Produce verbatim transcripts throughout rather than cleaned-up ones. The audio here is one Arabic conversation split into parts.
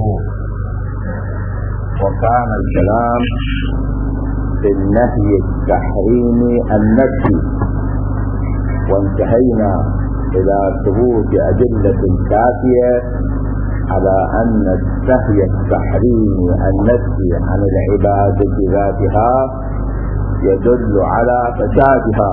وكان الكلام في النهي التحريمي النفسي، وانتهينا إلى ثبوت أدلة كافية على أن النهي التحريمي النفسي عن العبادة ذاتها يدل على فسادها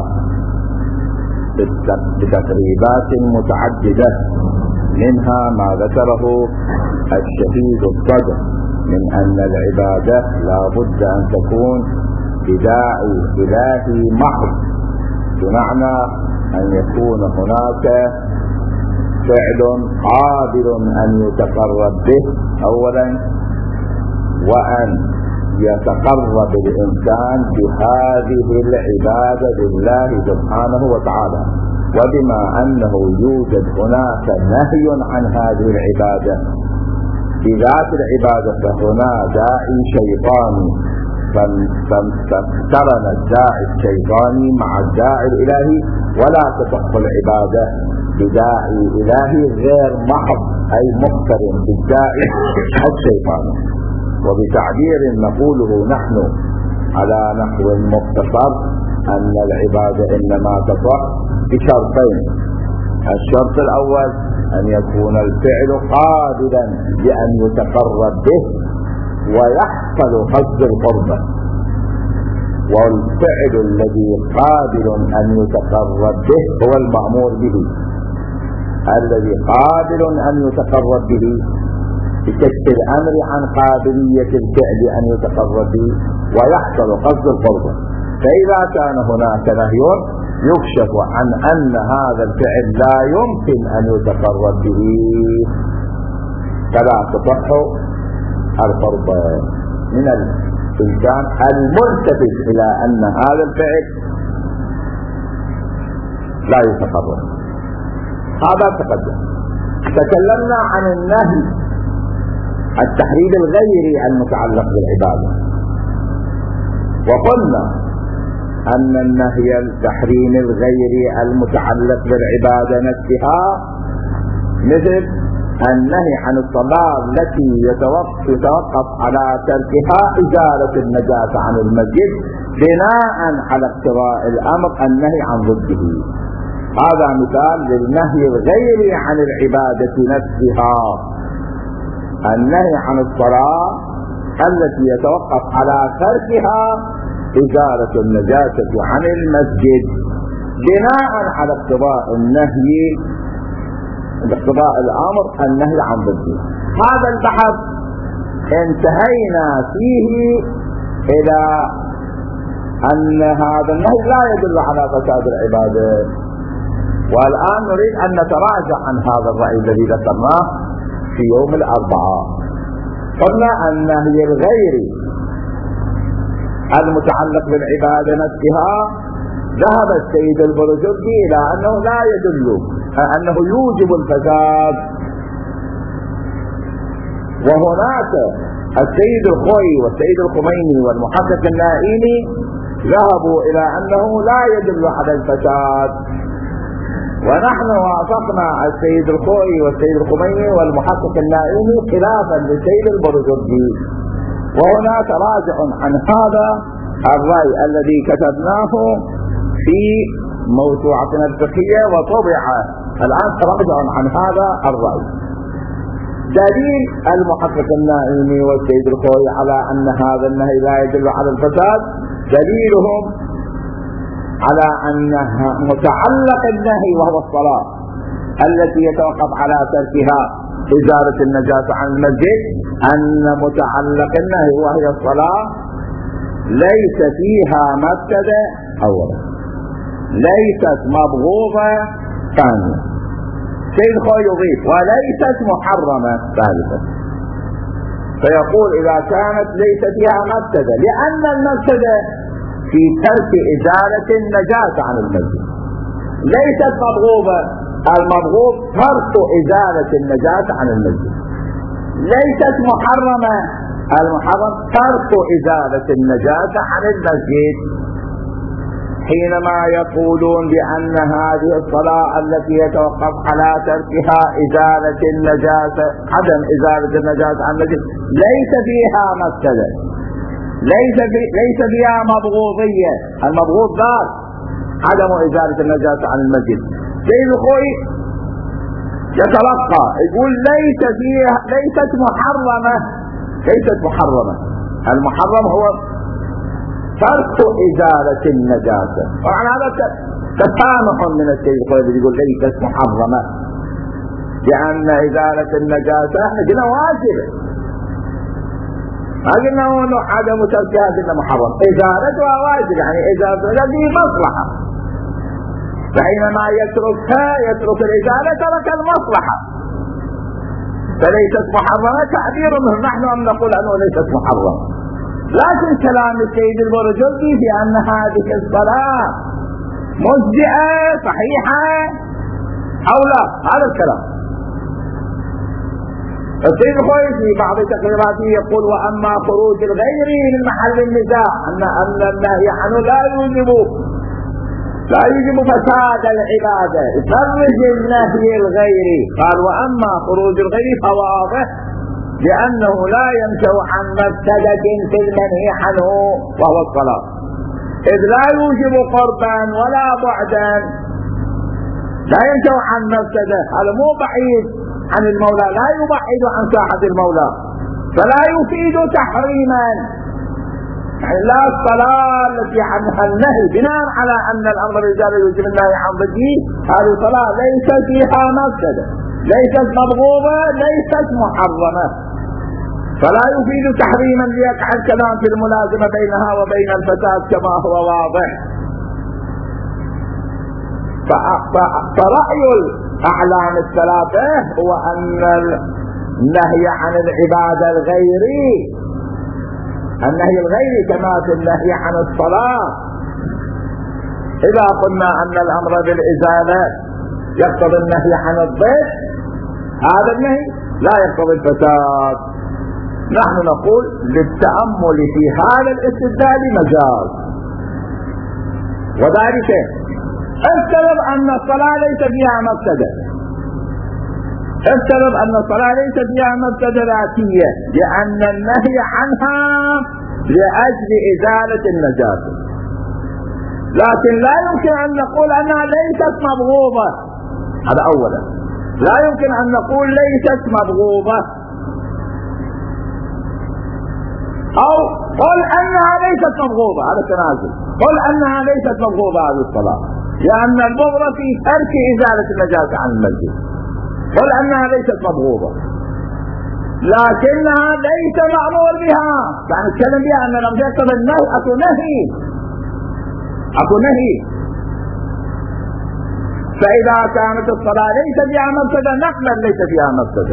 بتقريبات متعددة، منها ما ذكره الشهيد الصدر من أن العبادة لا بد أن تكون بداعي إلهي محض، بمعنى أن يكون هناك فعل قادر أن يتقرب به أولا، وأن يتقرب الإنسان بهذه العبادة لله سبحانه وتعالى. وبما أنه يوجد هناك نهي عن هذه العبادة بذات العبادة، فهنا داعي شيطاني، فاقترن الداعي الشيطاني مع الداعي الإلهي، ولا تصح العبادة بداعي إلهي غير محض أي مقترن بالداعي الشيطاني. وبتعبير نقوله نحن على نحو مختصر أن العبادة إنما تصح بشرطين: الشرط الأول أن يكون الفعل قادرا بأن يتقرب به ويحصل قصد القربة، والفعل الذي قادر أن يتقرب به هو المأمور به، الذي قادر أن يتقرب به بكشف الأمر عن قابلية الفعل أن يتقرب به ويحصل قصد القربة. فإذا كان هناك نهي يكشف عن أن هذا الفعل لا يمكن أن يتقرب به، فلا تصح القربة من الإنسان الملتفت إلى أن هذا الفعل لا يتقرب. هذا تقدم. تكلمنا عن النهي التحريم الغيري المتعلق بالعبادة، وقلنا أن النهي التحريم الغيري المتعلق بالعبادة نفسها مثل النهي عن الصلاة التي يتوقف على تركها إزالة النجاسة عن المسجد بناء على اقتضاء الأمر النهي عن ضده. هذا مثال للنهي الغيري عن العبادة نفسها، النهي عن الصلاة التي يتوقف على تركها إزالة النجاسة عن المسجد بناء على اقتضاء النهي باقتضاء الأمر النهي عن ضده. هذا البحث انتهينا فيه إلى أن هذا النهي لا يدل على فساد العبادة، والآن نريد أن نتراجع عن هذا الرأي الذي ذكرناه في يوم الأربعاء. قلنا النهي الغيري المتعلق بالعبادة نفسها ذهب السيد البرجردي إلى أنه لا يدل، أنه يوجب الفساد، وهناك السيد الخوي والسيد الخميني والمحقق النائمي ذهبوا إلى أنه لا يدل على الفساد، ونحن وافقنا السيد الخوي والسيد الخميني والمحقق النائمي خلافا للسيد البرجردي. وهنا تراجع عن هذا الرأي الذي كتبناه في موسوعتنا الفقهية وطبع الآن، تراجع عن هذا الرأي. دليل المحقق النائمي والسيد الخوي على أن هذا النهي لا يدل على الفساد دليلهم على أن متعلق النهي وهو الصلاة التي يتوقف على تركها إزالة النجاسة عن المسجد، أن متعلق النهي وهي الصلاة ليس فيها مفسدة أولا، ليست مبغوضة ثانيا، سيد خوي يضيف وليست محرمة ثالثا، فيقول إذا كانت ليس فيها مفسدة لأن المفسدة في ترك إزالة النجاسة عن المسجد، ليست مبغوضة، المبغوض ترك إزالة النجاسة عن المسجد، ليست محرمة، المحرم ترك إزالة النجاسة عن المسجد. حينما يقولون بأن هذه الصلاة التي يتوقف على تركها إزالة النجاسة، عدم إزالة النجاسة عن المسجد، ليس فيها مفسدة، ليس في ليس فيها مبغوضية. المبغوض ذات عدم إزالة النجاسة عن المسجد. سيد الخوي يتلقى يقول ليس فيها، ليست محرمة، ليست محرمة. المحرم هو ترك إزالة النجاسة. طبعا هذا تسامح من السيد الخوي يقول ليست محرمة، لأن إزالة النجاسة احنا قلنا واجبة، ما قلنا انه عدم تركها قلنا محرم، إزالتها واجب، يعني إزالتها دي مصلحة، فحينما يتركها يترك الإزالة ترك المصلحة، فليست محرمة تعبير منه. نحن أم نقول أنه ليست محرمة، لكن كلام السيد البرجردي في أن هذه الصلاة مجزئة صحيحة أو لا، هذا الكلام. السيد الخوي في بعض تقريراته يقول وأما خروج الغير من محل النزاع أن أن النهي عنه لا يوجب لا يوجب فساد العبادة، يخرج النهي الغيري. قال وأما خروج الغير فواضح لأنه لا ينشأ عن مفسدة في المنهي عنه وهو الصلاة، إذ لا يوجب قربا ولا بعدا، لا ينشأ عن مفسدة، هذا مو بعيد عن المولى، لا يبعد عن ساحة المولى، فلا يفيد تحريما. يعني لا الصلاة التي عنها النهي بناء على أن الأمر الرجال يوجب النهي عن ضده، هذه الصلاة ليس فيها مفسدة، ليست مبغوضة، ليست محرمة، فلا يفيد تحريما ليقع الكلام في الملازمة بينها وبين الفساد كما هو واضح. فرأي الأعلام الثلاثة هو أن النهي عن العبادة الغيري، النهي الغيري كما في النهي عن الصلاة، إذا قلنا أن الأمر بالإزالة يقتضي النهي عن الضيف، هذا النهي لا يقتضي الفساد. نحن نقول للتأمل في هذا الاستدلال مجال، وذلك السبب أن الصلاة ليس فيها مفسدة، السبب أن الصلاة ليس فيها مفسدة ذاتية، لأن النهي عنها لأجل إزالة النجاسة، لكن لا يمكن أن نقول أنها ليست مبغوضة. هذا أولا، لا يمكن أن نقول ليست مبغوضة، أو قل أنها ليست مبغوضة، هذا تنازل، قل أنها ليست مبغوضة هذه الصلاة، لأن البغض في ترك إزالة النجاسة عن المسجد، قل أنها ليست مبغوضة، لكنها ليس مأمور بها، يعني نتكلم بها أن لم يقتضي النهي، أكو نهي، أكو نهي. فإذا كانت الصلاة ليس فيها مفسدة نقبل ليس فيها مفسدة،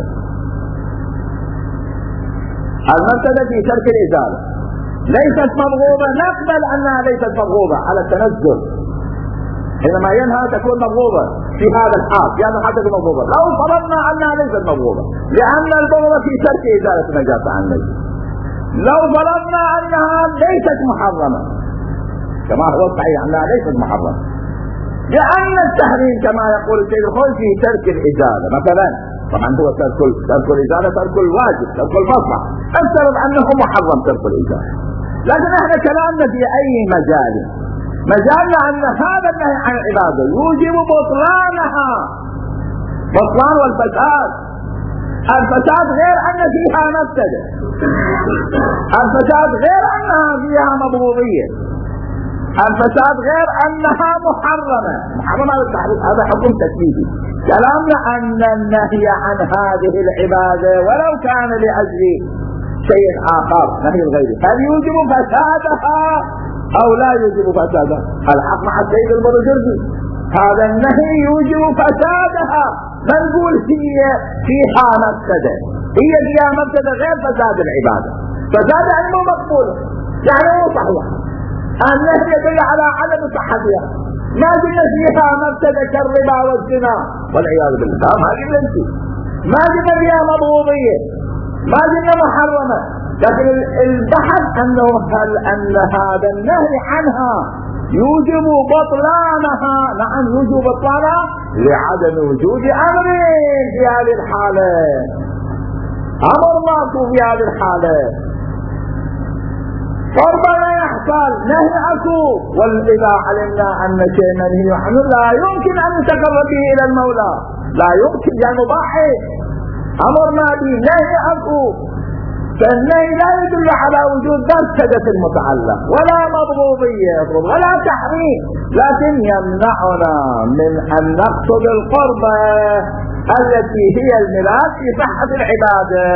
المفسدة في ترك الإزالة، ليست مبغوضة نقبل أنها ليست مبغوضة على التنزل، حينما ينهى تكون مبغوضة في هذا الحال، في هذا الحال تكون مبغوضة، لو فرضنا أنها ليست مبغوضة لأن البغض في ترك إزالة النجاسة عن المسجد، لو فرضنا أنها ليست محرمة كما هو الصحيح أنها ليست محرمة، لأن التحريم كما يقول السيد الخوي في ترك الإزالة مثلا، طبعا هو ترك ترك الإزالة ترك الواجب، ترك المصلحة، السبب أنه محرم ترك الإزالة. لكن احنا كلامنا في أي مجال؟ مجالنا أن هذا النهي عن العبادة يوجب بطلانها، بطلان والفساد. الفساد غير أن فيها مفسدة، الفساد غير أنها فيها مبغوضية، الفساد غير أنها محرمة، محرمة هذا حكم تكليفي. كلامنا أن النهي عن هذه العبادة ولو كان لأجل شيء آخر نهي الغير، هل يوجب فسادها أو لا يوجب فسادها؟ الحق مع السيد البرجردي، هذا النهي يوجب فسادها، ما نقول هي فيها مفسدة، هي فيها مفسدة غير فساد العبادة، فساد يعني مو مقبول، يعني مو صحيح، النهي يدل على عدم صحتها، ما قلنا فيها مفسدة كالربا والزنا والعياذ بالله، ما قلنا انت، ما قلنا فيها مبغوضية، ما قلنا محرمة، لكن البحث أنه هل أن هذا النهي عنها يوجب بطلانها. نعم يوجب بطلانها لعدم وجود أمر في هذه الحالة، أمر ماكو في هذه الحالة. فربما يحصل نهي أكو، وإذا علمنا أن شيء منهي عنه لا يمكن أن نتقرب به إلى المولى، لا يمكن، يعني مباح. أمرنا به نهي أكو، فالنهي لا يدل على وجود مفسدة المتعلق ولا مضبوطية ولا تحريم، لكن يمنعنا من أن نقصد القربة التي هي الملاك في صحة العبادة.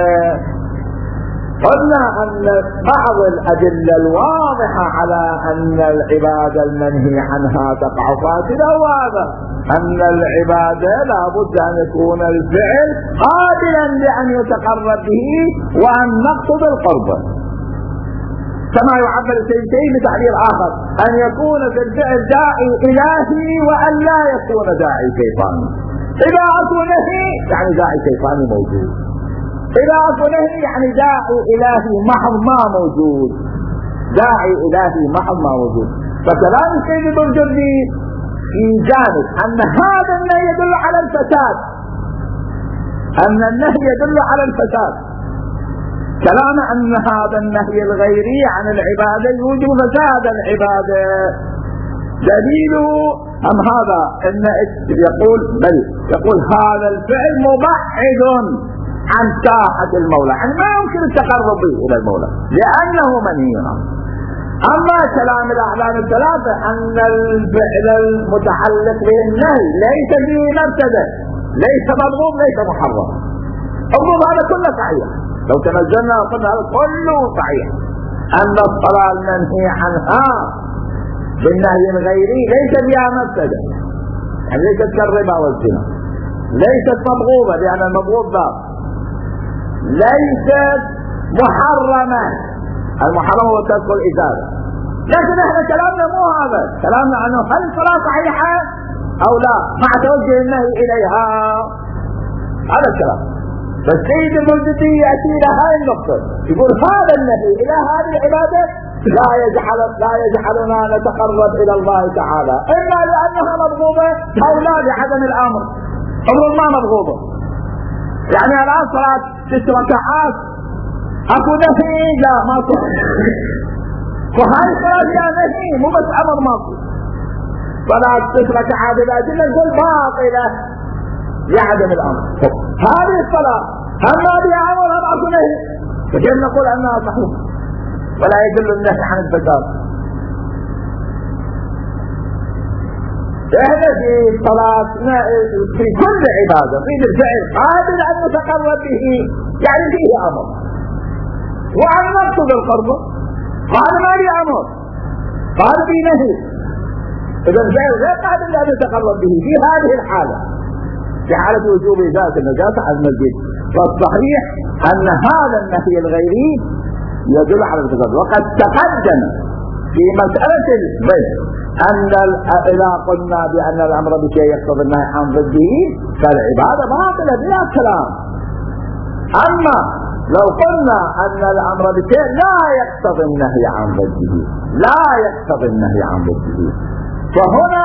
قلنا أن بعض الأدلة الواضحة على أن العبادة المنهي عنها تقع فاسدة، وهذا أن العبادة لا بد أن يكون الفعل قابلا لأن يتقرب به وأن نقصد القربة، كما يعبر السيدي بتعبير آخر، أن يكون في الفعل داعي إلهي وأن لا يكون داعي شيطاني. إذا أكون نهي يعني داعي شيطاني موجود، إذا أكون نهي يعني داعي إلهي محض ما موجود، داعي إلهي محض ما موجود. فكلام السيد الجردي في جانب أن هذا النهي يدل على الفساد، أن النهي يدل على الفساد، كلام أن هذا النهي الغيري عن العبادة يوجب فساد العبادة. دليله أم هذا أن يقول بل يقول هذا الفعل مبعد عن ساحة المولى، يعني ما يمكن التقرب به إلى المولى لأنه منهي عنه. أما كلام الأعلام الثلاثة أن الفعل المتعلق به النهي ليس فيه مفسدة، ليس مضبوط، ليس محرم، أظن هذا كله صحيح. لو تنزلنا وقلنا هذا كله صحيح، أن الصلاة المنهي عنها بالنهي الغيري ليس فيها مفسدة، يعني ليست كالربا والزنا، ليست مبغوضة لأن المبغوض باب، ليست محرمة، المحرم هو ترك الإزالة. لكن احنا كلامنا مو هذا، كلامنا عنه هل الصلاة صحيحة أو لا مع توجه النهي إليها، هذا الكلام. فالسيد المجددي يأتي إلى هذه النقطة، يقول هذا النهي إلى هذه العبادة لا يجعل لا يجعلنا نتقرب إلى الله تعالى إلا لأنها مبغوضة أو لا لعدم الأمر. أمر ما مبغوضة، يعني الآن صلاة ست ركعات أكو نهي؟ لا ما صح، وهاي الصلاة فيها نهي مو بس أمر ماكو. صلاة ست ركعات الأدلة نقول باطلة لعدم الأمر. هذه الصلاة هم ما بها أمر هم أكو نهي، فكيف نقول أنها صحيحة ولا يدل النهي عن الفساد؟ احنا في صلاتنا في كل عبادة في الفعل قابل أن نتقرب به، يعني فيه أمر، وأن نقصد القرب قال ما لي أمر، قال في نهي، إذا الفعل غير قابل أن نتقرب به في هذه الحالة، في حالة وجوب إزالة النجاسة عن المسجد. فالصحيح أن هذا النهي الغيري يدل على الفساد. وقد تقدم في مسألة البيع أن إذا قلنا بأن الأمر بشيء يقتضي النهي عن ضده فالعبادة باطلة بلا كلام. أما لو قلنا أن الأمر بشيء لا يقتضي النهي عن ضده، لا يقتضي النهي عن ضده، فهنا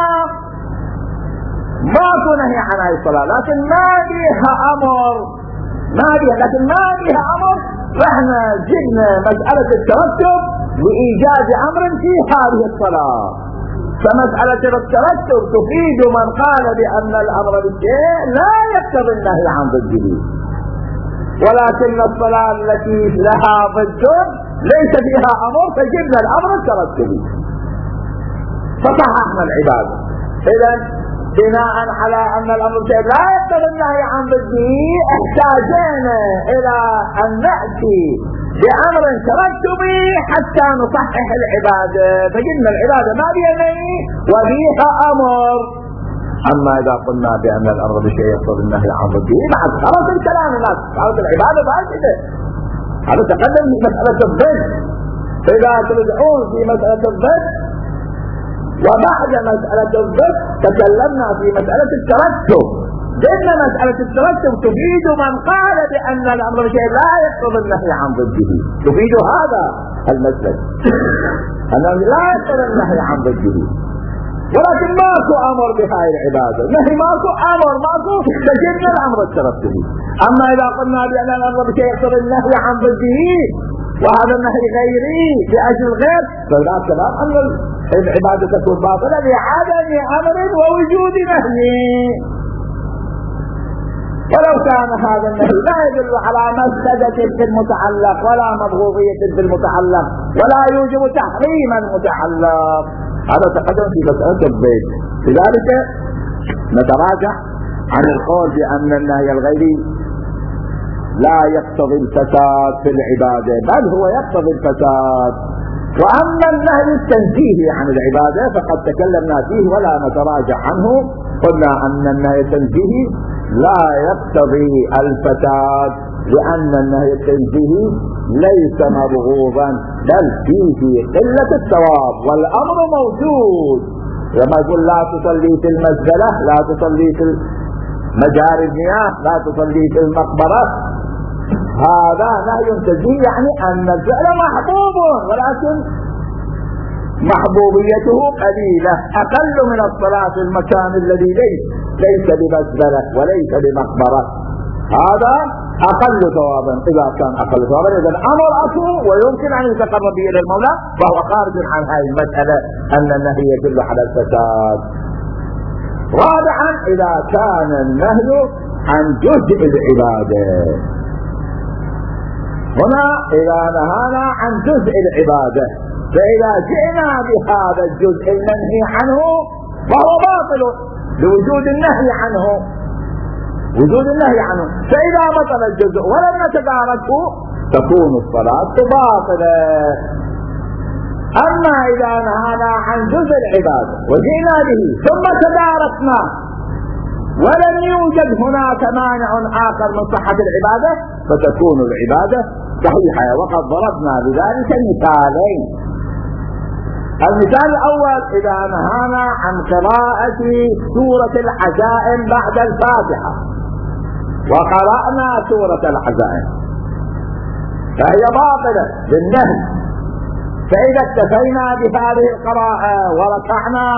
ما كان نهي عن هذه الصلاة، لكن ما بها أمر، ما بها لكن ما بها أمر، فإحنا جبنا مسألة الترتب لإيجاد أمر في هذه الصلاة. فمسألة الترتب تفيد من قال بأن الأمر بالشيء لا يقتضي النهي عن ضده، ولكن الصلاة التي لها ضد ليس فيها أمر فجبنا الأمر الترتبي فصححنا العبادة. إذا بناء على أن الأمر بالشيء لا يقتضي النهي عن ضده احتاجنا إلى أن نأتي بأمر ترتبي حتى نصحح العبادة، فجبنا العبادة ما بها نهي وبيها أمر. أما إذا قلنا بأن الأمر بشيء يقتضي النهي عن ضده بعد خلاص الكلام الناس خلاص العبادة فاسدة. هذا تقدم في مسألة الضد. إذا ترجعون في مسألة الضد وبعد مسألة الضد تكلمنا في مسألة الترتب، لأن مسألة الترتب تفيد من قال بأن الأمر بشيء لا يقتضي النهي عن ضده، تفيد هذا المسألة. أنه لا يقتضي النهي عن ضده، ولكن ماكو أمر بهاي العبادة، نهي ماكو، أمر ماكو، تجد الأمر الترتب به. أما إذا قلنا بأن الأمر بشيء يقتضي النهي عن ضده وهذا النهي غيري لأجل الغير، فلا كلام أن العبادة تكون باطلة لعدم أمر ووجود نهي. ولو كان هذا النهي لا يدل على مفسدة في المتعلق ولا مبغوضية في المتعلق ولا يوجب تحريم المتعلق، هذا تقدم في مسألة البيت. لذلك نتراجع عن القول بأن النهي الغيري لا يقتضي الفساد في العبادة، بل هو يقتضي الفساد. وأما النهي التنزيهي عن العبادة فقد تكلمنا فيه ولا نتراجع عنه، قلنا أن النهي التنزيهي لا يقتضي الفساد، لأن النهي التنزيهي ليس مبغوضا بل فيه قلة الثواب والأمر موجود. لما يقول لا تصلي في المزبلة، لا تصلي في مجاري المياه، لا تصلي في المقبرة، هذا نهي تنزيهي، يعني أن الفعل محبوب ولكن محبوبيته قليلة، أقل من الصلاة في المكان الذي ليس ليس بمزبلة وليس بمقبرة، هذا أقل ثوابا. إذا كان أقل ثوابا إذا الأمر أصل ويمكن أن يتقرب به إلى المولى، فهو خارج عن هذه المسألة أن النهي يدل على الفساد. رابعا إذا كان النهي عن جزء العبادة، هنا إذا نهانا عن جزء العبادة فإذا جئنا بهذا الجزء المنهي عنه فهو باطل لوجود النهي عنه، وجود النهي عنه. فإذا بطل الجزء ولم نتداركه تكون الصلاة باطلة. أما إذا نهانا عن جزء العبادة وجئنا به ثم تداركنا ولم يوجد هناك مانع آخر من صحة العبادة فتكون العبادة صحيحة. وقد ضربنا لذلك مثالين. المثال الأول إذا نهانا عن قراءة سورة العزائم بعد الفاتحة وقرأنا سورة العزائم فهي باطلة بالنهي، فإذا اكتفينا بهذه القراءة وركعنا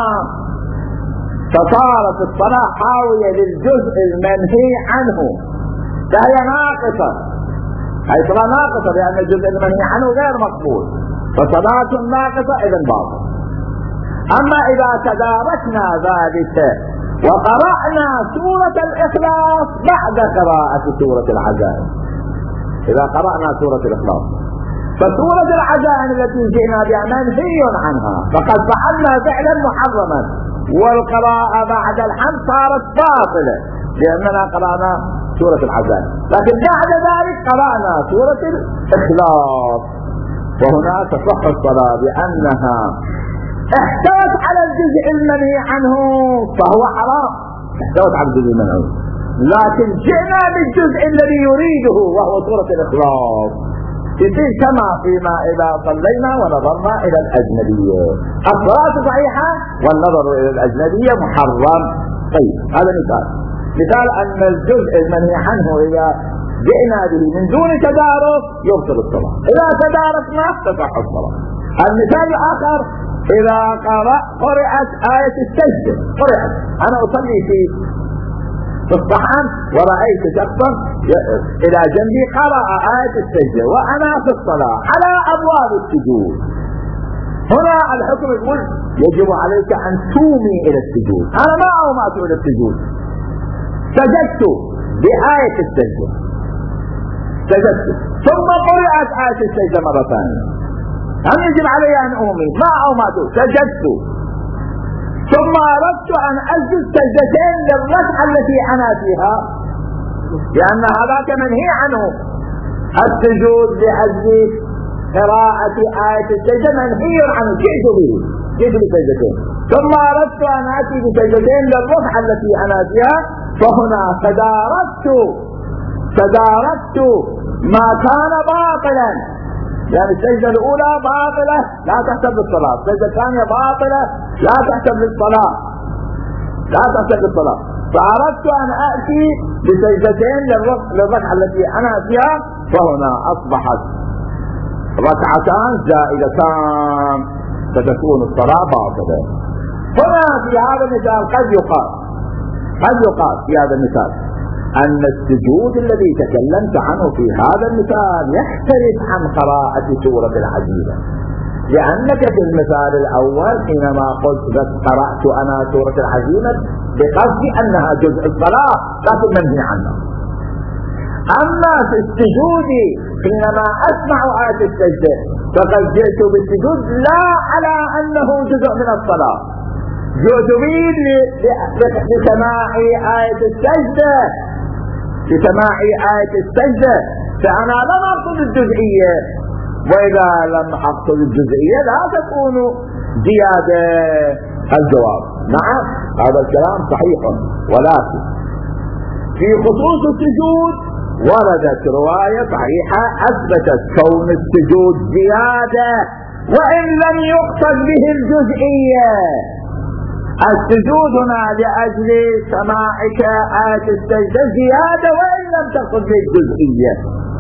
فصارت الصلاة حاوية للجزء المنهي عنه فهي ناقصة، هي صلاة ناقصة لأن الجزء المنهي عنه غير مقبول، فصلاة ناقصة إذن باطل. أما إذا تداركنا ذلك وقرأنا سورة الإخلاص بعد قراءة سورة العزائم، إذا قرأنا سورة الإخلاص فسورة العزائم التي جئنا بها منهي عنها فقد فعلنا فعلا محرما، والقراءة بعد الحمد صارت باطلة لأننا قرأنا سورة العزائم، لكن بعد ذلك قرأنا سورة الإخلاص وهنا تصح الصلاة بأنها احتوت على الجزء المنهي عنه فهو حرام، احتوت على الجزء المنهي عنه، لكن جئنا بالجزء الذي يريده وهو سورة الإخلاص يصير كما فيما إذا صلينا ونظرنا إلى الأجنبية، الصلاة صحيحة والنظر إلى الأجنبية محرم. طيب هذا مثال. مثال أن الجزء المنهي عنه إذا جئنا به من دون تدارك يبطل الصلاة، إذا تداركنا تصح الصلاة. المثال الآخر إذا قرأت آية السجدة، قرأت أنا أصلي في في الصحن ورأيت شخصا إلى جنبي قرأ آية السجدة وأنا في الصلاة على أبواب السجود، هنا الحكم يقول يجب عليك أن تومي إلى السجود، أنا ما أومأت إلى السجود، سجدت بآية السجدة، سجدت ثم قرأت آية السجدة مرة ثانية، هل يجب علي أن أومي؟ ما أومأت، سجدت ثم أردت أن أسجد سجدتين للركعة التي أنا فيها لأن هذاك منهي عنه، السجود لأجل قراءة آية السجدة منهي عنه، جئت به جئت بسجدتين ثم أردت أن آتي بسجدتين للركعة التي أنا فيها، فهنا تداركت تداركت ما كان باطلا، يعني السجدة الأولى باطلة لا تحسب للصلاة، السجدة الثانية باطلة لا تحسب للصلاة لا تحسب للصلاة فأردت أن أأتي بسجدتين للركعة التي أنا فيها، فهنا أصبحت ركعتان زائدتان فتكون الصلاة باطلة. هنا في هذا المثال قد يقال قد يقال في هذا المثال أن السجود الذي تكلمت عنه في هذا المثال يختلف عن قراءة سورة العزيمة، لأنك في المثال الأول حينما قلت بس قرأت أنا سورة العزيمة بقصد أنها جزء الصلاة لكن منهي عنها. أما في السجود حينما أسمع آية السجدة فقد جئت بالسجود لا على أنه جزء من الصلاة، جئت به لسماع آية السجدة لسماع آية السجدة فأنا لم أقصد الجزئية، وإذا لم أقصد الجزئية لا تكون زيادة. الجواب نعم هذا الكلام صحيح، ولكن في خصوص السجود وردت رواية صحيحة أثبتت كون السجود زيادة وإن لم يقصد به الجزئية. السجود هنا لأجل سماعك آية السجدة زيادة وإن لم تقصد به الجزئية.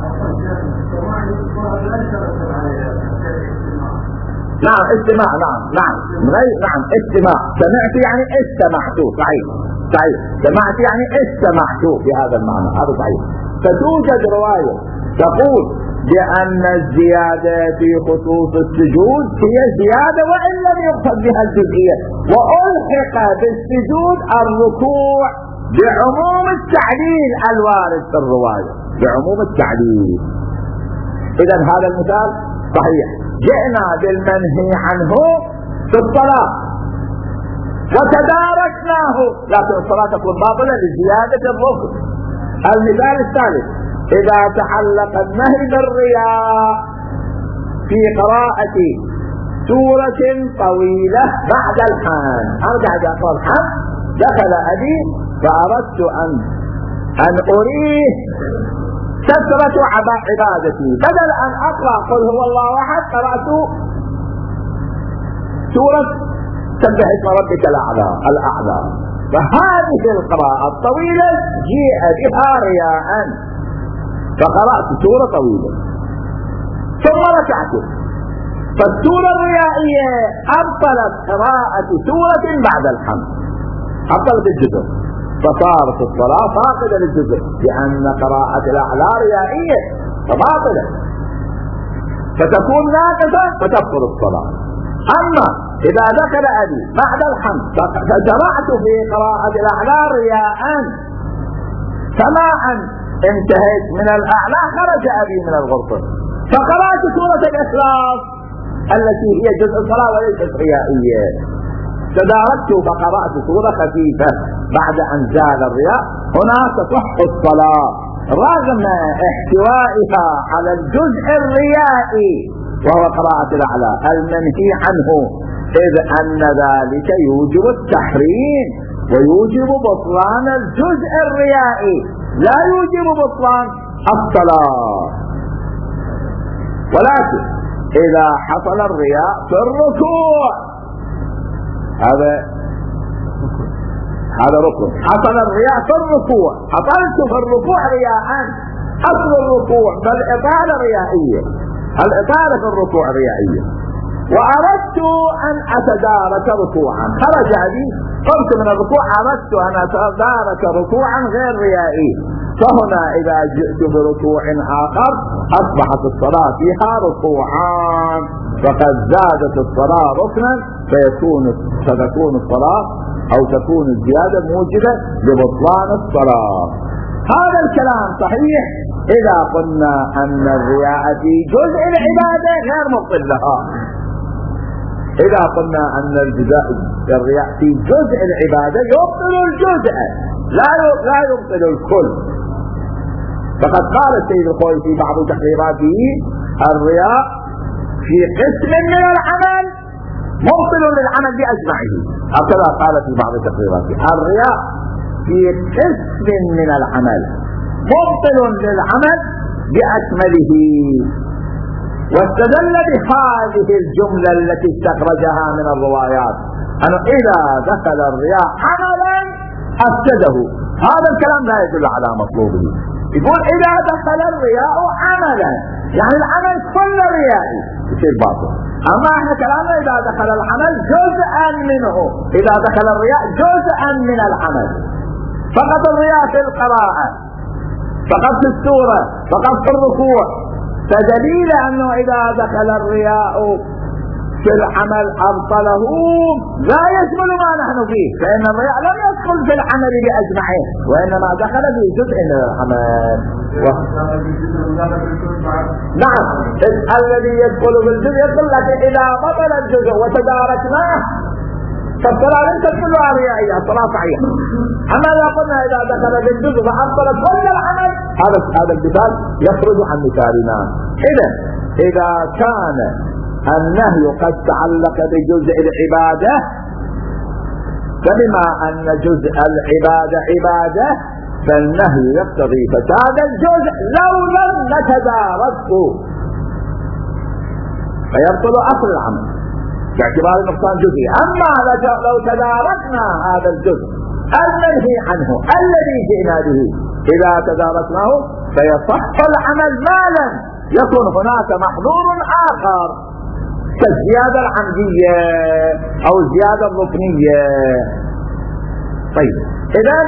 نعم استماع نعم نعم غير نعم استماع سمعت يعني استمعت صحيح صحيح سمعت يعني استمعت في هذا المعنى هذا صحيح. فتوجد رواية تقول بأن الزيادة في خصوص السجود هي زيادة وإن لم يقصد بها الجزئية، وألحق بالسجود الركوع بعموم التعليل الوارد في الرواية بعموم التعليل. إذا هذا المثال صحيح، جئنا بالمنهي عنه في الصلاة وتداركناه لكن الصلاة تكون باطلة لزيادة الركن. المثال الثالث إذا تعلق النهي بالرياء في قراءة سورة طويلة بعد الحمد، أرجع إذا قال الحمد دخل أبي فأردت أن أن أريه كثرة عبادتي، بدل أن أقرأ قل هو الله أحد قرأت سورة سبح اسم ربك الأعلى الأعلى. فهذه القراءة الطويلة جيء بها رياء فقرأت سورة طويلة ثم ركعت، فالسورة الريائية أبطلت قراءة سورة بعد الحمد، أبطلت الجزء، فصارت الصلاة فاقدة للجزء لأن قراءة الأعلى ريائية فباطلة فتكون ناقصة فتبطل الصلاة. أما إذا دخل أبي بعد الحمد فشرعت في قراءة الأعلى رياء سماعا انتهيت من الأعلى خرج أبي من الغرفة فقرأت سورة الإخلاص التي هي جزء الصلاة وليست ريائية، تداركت فقرأت سورة خفيفة بعد أن زال الرياء، هنا تصح الصلاة رغم احتوائها على الجزء الريائي وهو قراءة الأعلى المنهي عنه، إذ أن ذلك يوجب التحريم ويوجب بطلان الجزء الريائي لا يوجب بطلان الصلاة. ولكن إذا حصل الرياء في الركوع هذا هذا ركن، حصل الرياء في الركوع، حصلت في الركوع رياء، أصل الركوع فالإطالة ريائية، الإطالة في الركوع ريائية، وأردت أن أتدارك ركوعا خرج لي قمت من الركوع أردت أن أتدارك ركوعا غير ريائي، فهنا إذا جئت بركوع آخر أصبحت الصلاة فيها ركوعان فقد زادت الصلاة ركنا فيكون فتكون الصلاة أو تكون الزيادة موجبة لبطلان الصلاة. هذا الكلام صحيح إذا قلنا أن الرياء في جزء العبادة غير مبطل لها، إذا قلنا أن الرياء في جزء العبادة يبطل الجزء لا لا يبطل الكل. فقد قال السيد الخوئي في بعض تحريراته الرياء في قسم من العمل مبطل للعمل بأجمعه، هكذا قال في بعض تحريراته الرياء في قسم من العمل مبطل للعمل بأكمله، واستدل بهذه الجملة التي استخرجها من الروايات أن إذا دخل الرياء عملا أفسده. هذا الكلام لا يدل على مطلوبه، يقول إذا دخل الرياء عملا يعني العمل كل ريائي يصير باطل، أما احنا كلامنا إذا دخل العمل جزءا منه، إذا دخل الرياء جزءا من العمل، فقط الرياء في القراءة، فقط في السورة، فقط في الركوع، فدليل أنه إذا دخل الرياء في العمل أبطله لا يشمل ما نحن فيه، فإن الرياء لم يدخل في العمل بأجمعه، وإنما دخل في جزء من العمل. و... نعم الذي يدخل في الجزء يدخل، لكن إذا بطل الجزء وتداركناه فالصلاة لم تدخل ريائية، الصلاة صحيحة. أما إذا قلنا إذا دخل في الجزء فأبطل كل العمل، هذا هذا المثال يخرج عن مثالنا. إذا إذا كان النهي قد تعلق بجزء العبادة، فبما أن جزء العبادة عبادة فالنهي يقتضي فساد الجزء لو لم نتداركه، فيبطل أصل العمل باعتبار نقصان جزئي. أما لو تداركنا هذا الجزء المنهي عنه الذي جئنا به، إذا تداركناه فيصح العمل ما لم يكن هناك محظور آخر كالزيادة العمدية أو الزيادة الركنية. طيب إذن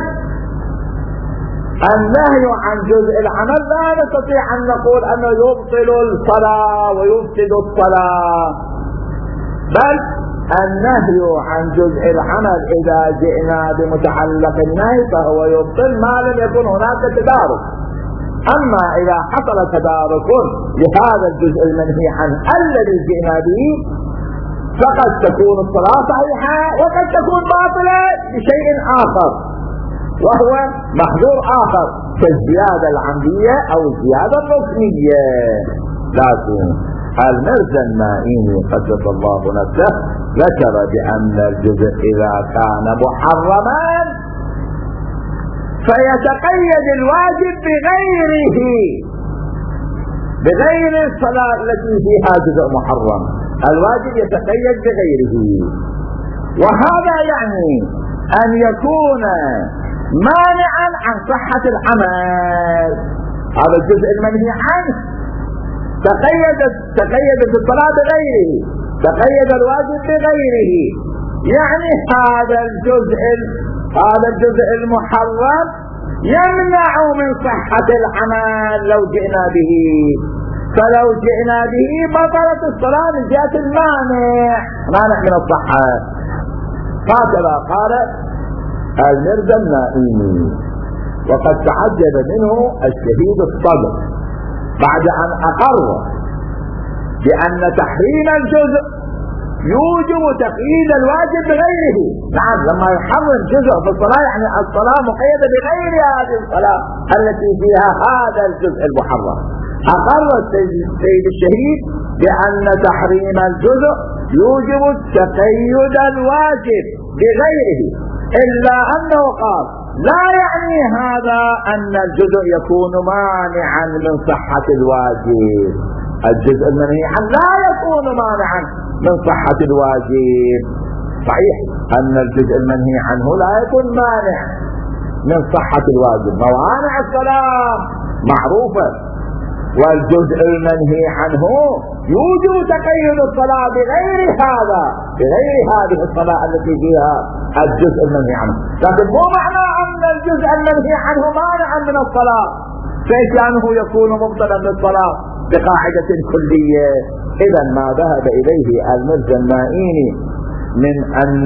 النهي عن جزء العمل لا نستطيع أن نقول أنه يبطل الصلاة ويفسد الصلاة، بل النهي عن جزء العمل إذا جئنا بمتعلق النهي فهو يبطل ما لم يكن هناك تدارك. أما إذا حصل تدارك لهذا الجزء المنهي عنه الذي جئنا به فقد تكون الصلاة صحيحة وقد تكون باطلة بشيء آخر، وهو محظور آخر كالزيادة العمدية أو الزيادة الركنية. لكن المرزا النائمي قدس الله نفسه ذكر بأن الجزء إذا كان محرما فيتقيد الواجب بغيره، بغير الصلاة التي فيها جزء محرم، الواجب يتقيد بغيره. وهذا يعني أن يكون مانعا عن صحة العمل. هذا الجزء المنهي عنه تقيد تقيدت الصلاة بغيره، تقيد الواجب بغيره، يعني هذا الجزء هذا الجزء المحرم يمنع من صحة العمل لو جئنا به، فلو جئنا به بطلت الصلاة من جهة المانع، مانع من الصحة. هكذا قال المرزا النائمي. وقد تعجب منه الشهيد الصدر بعد أن أقر بأن تحريم الجزء يوجب تقييد الواجب بغيره. نعم لما يحرم جزء في الصلاة يعني الصلاة مقيدة بغير هذه الصلاة التي فيها هذا الجزء المحرم. أقر السيد الشهيد بأن تحريم الجزء يوجب تقييد الواجب بغيره، إلا أنه قال لا يعني هذا أن الجزء يكون مانعا من صحة الواجب. الجزء المنهي عنه لا يكون مانعا من صحة الواجب. صحيح أن الجزء المنهي عنه لا يكون مانع من صحة الواجب، موانع الصلاة معروفة، والجزء المنهي عنه يوجب تقيد الصلاة بغير هذا، بغير هذه الصلاة التي فيها الجزء المنهي عنه. لكن مو معنى أن الجزء المنهي عنه مانعا من الصلاة فإنه يكون مبطلا للصلاة بقاعدة كلية. إذا ما ذهب إليه المرزا النائمي من أن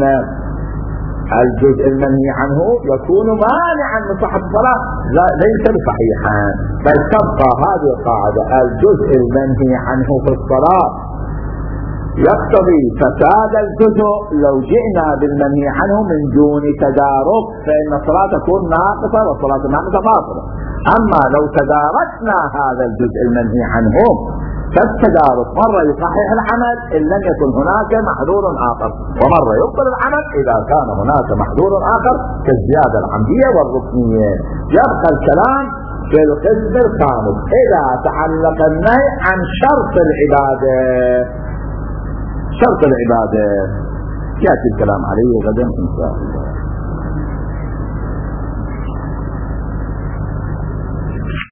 الجزء المنهي عنه يكون مانعا من صحة الصلاة ليس بصحيحا، بل تبقى هذه القاعدة الجزء المنهي عنه في الصلاة يقتضي فساد الجزء لو جئنا بالمنهي عنه من دون تدارك، فإن الصلاة تكون ناقصة والصلاة الناقصة باطلة. أما لو تداركنا هذا الجزء المنهي عنه فالتدارك مرة يصحح العمل إن لم يكن هناك محذور آخر، ومرة يبطل العمل إذا كان هناك محذور آخر كالزيادة العمدية والركنية. يبقى الكلام في القسم الخامس إذا تعلق النهي عن شرط العبادة. شرط العبادة يأتي الكلام عليه غدا إن شاء الله.